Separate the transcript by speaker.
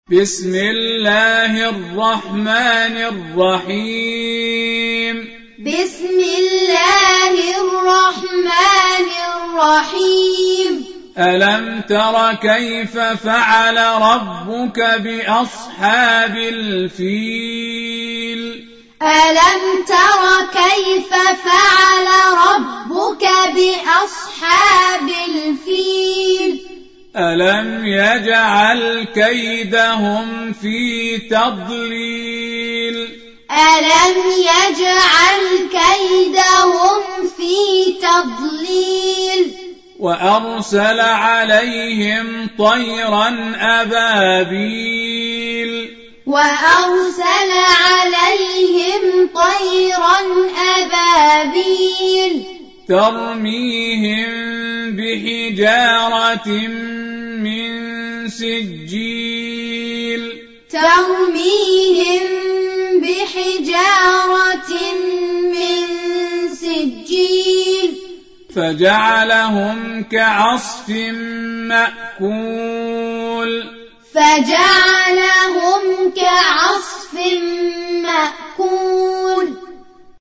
Speaker 1: بسم الله الرحمن الرحيم
Speaker 2: بسم الله الرحمن الرحيم
Speaker 1: ألم تر كيف فعل ربك بأصحاب الفيل
Speaker 2: ألم تر كيف فعل ربك بأصحاب الفيل
Speaker 1: ألم يجعل كيدهم في تضليل
Speaker 2: ألم يجعل كيدهم في تضليل
Speaker 1: وأرسل عليهم طيرا أبابيل
Speaker 2: وأرسل عليهم طيرا أبابيل
Speaker 1: ترميهم بحجارة من سجيل
Speaker 2: ترميهم بحجارة من سجيل
Speaker 1: فجعلهم كعصف مأكول
Speaker 2: فجعلهم كعصف